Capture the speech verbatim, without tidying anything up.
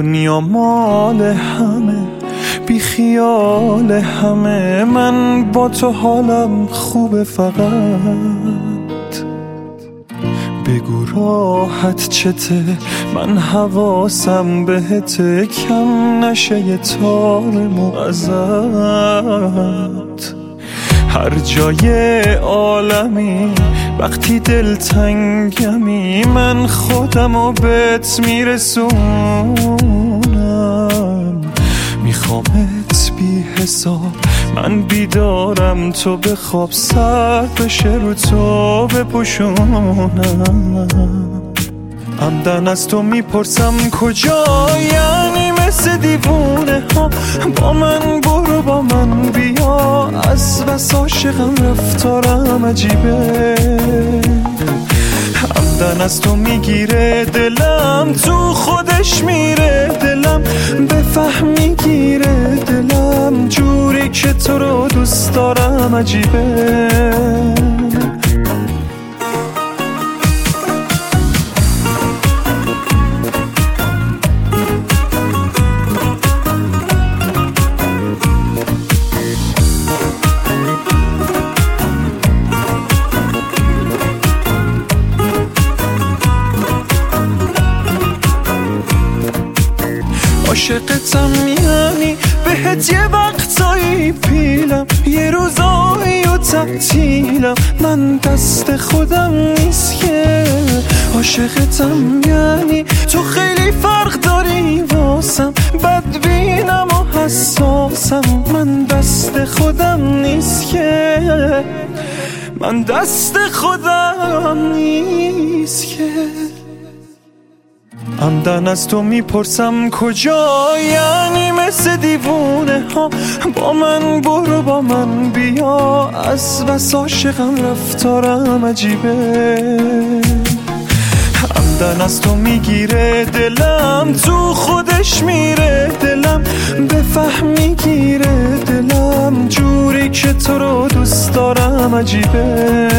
دنیا مال همه، بی خیال همه، من با تو حالم خوبه، فقط بگو راحت چته، من حواسم بهته، کم نشه یه تارمو ازت. هر جای عالمی وقتی دلتنگمی، من خودمو بهت میرسونم، میخوامت بی حساب، من بیدارم تو بخواب، سر بشه رو تو بپوشونم. عمدن از تو میپرسم کجا، یعنی مثل دیوونه ها با من برو با من بیا، از بس عاشقم رفتارم عجیبه. عمدن از تو میگیره دلم، تو خودش میره دلم، بفهم میگیره دلم، جوری که تو رو دوست دارم عجیبه. عاشقتم یعنی بهت یه وقتایی پیلم، یه روزایی و تعطیلم، من دست خودم نیست که. عاشقتم یعنی تو خیلی فرق داری واسم، بدبینم و حساسم، من دست خودم نیست که، من دست خودم نیست که. عمدن از تو میپرسم کجا، یعنی مثل دیوونه ها با من برو با من بیا، از بس عاشقم رفتارم عجیبه. عمدن از تو میگیره دلم، تو خودش میره دلم، بفهم میگیره دلم، جوری که تو رو دوست دارم عجیبه.